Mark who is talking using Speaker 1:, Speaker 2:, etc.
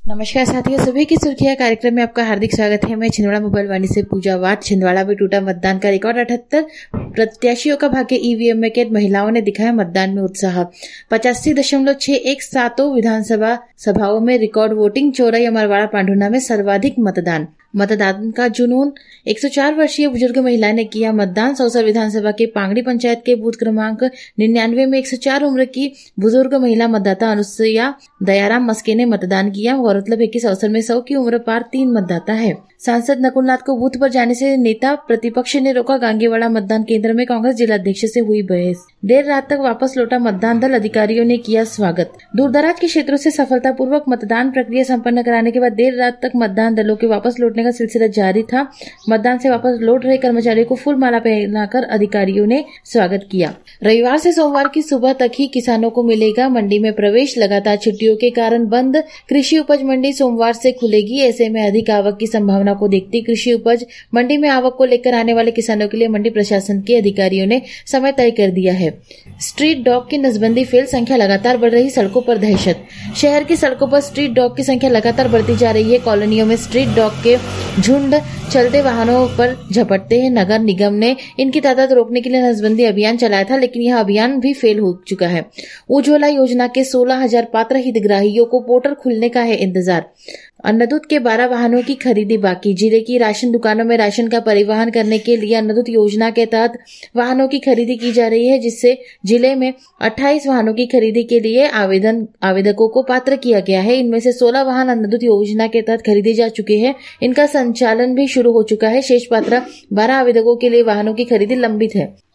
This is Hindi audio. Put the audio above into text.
Speaker 1: नमस्कार साथियों, सभी की सुर्खियां कार्यक्रम में आपका हार्दिक स्वागत है। मैं छिंदवाड़ा मोबाइल वाणी से पूजा वाट। छिंदवाड़ा में टूटा मतदान का रिकॉर्ड। 78 प्रत्याशियों का भाग्य ईवीएम में कैद। महिलाओं ने दिखाया मतदान में उत्साह। 85.617 विधानसभा सभाओं में रिकॉर्ड वोटिंग। चौराई, अमरवाड़ा, पांडुना में सर्वाधिक मतदान। मतदान का जुनून। 104 वर्षीय बुजुर्ग महिला ने किया मतदान। सौसा विधानसभा के पांगड़ी पंचायत के बूथ क्रमांक 99 में 104 उम्र की बुजुर्ग महिला मतदाता अनुसुईया दयाराम मस्के ने मतदान किया। गौरतलब है कि सौसर में 100 की उम्र पार 3 मतदाता है। सांसद नकुलनाथ को बूथ पर जाने से नेता प्रतिपक्ष ने रोका। गांगीवाड़ा मतदान केंद्र में कांग्रेस जिलाध्यक्ष से हुई बहस। देर रात तक वापस लौटा मतदान दल। अधिकारियों ने किया स्वागत। दूरदराज के क्षेत्रों से सफलतापूर्वक मतदान प्रक्रिया संपन्न कराने के बाद देर रात तक मतदान दलों के वापस लौटने का सिलसिला जारी था। मतदान से वापस लौट रहे कर्मचारियों को फूल माला पहनाकर अधिकारियों ने स्वागत किया। रविवार से सोमवार की सुबह तक ही किसानों को मिलेगा मंडी में प्रवेश। लगातार छुट्टियों के कारण बंद कृषि उपज मंडी सोमवार से खुलेगी। ऐसे में अधिक आवक की संभावना को देखते कृषि उपज मंडी में आवक को लेकर आने वाले किसानों के लिए मंडी प्रशासन के अधिकारियों ने समय तय कर दिया है। स्ट्रीट डॉग की नसबंदी फेल। संख्या लगातार बढ़ रही। सड़कों पर दहशत। शहर की सड़कों पर स्ट्रीट डॉग की संख्या लगातार बढ़ती जा रही है। कॉलोनियों में स्ट्रीट डॉग के झुंड चलते वाहनों पर झपटते हैं। नगर निगम ने इनकी तादाद रोकने के लिए नसबंदी अभियान चलाया था, लेकिन यह अभियान भी फेल हो चुका है। उज्ज्वला योजना के 16,000 पात्र हितग्राहियों को पोर्टल खुलने का है इंतजार। अन्नदूत के 12 वाहनों की खरीदी बाकी। जिले की राशन दुकानों में राशन का परिवहन करने के लिए अन्नदूत योजना के तहत वाहनों की खरीदी की जा रही है, जिससे जिले में 28 वाहनों की खरीदी के लिए आवेदकों को पात्र किया गया है। इनमें से 16 वाहन अन्नदूत योजना के तहत खरीदे जा चुके हैं। इनका संचालन भी शुरू हो चुका है। शेष पात्र 12 आवेदकों के लिए वाहनों की खरीदी लंबित है।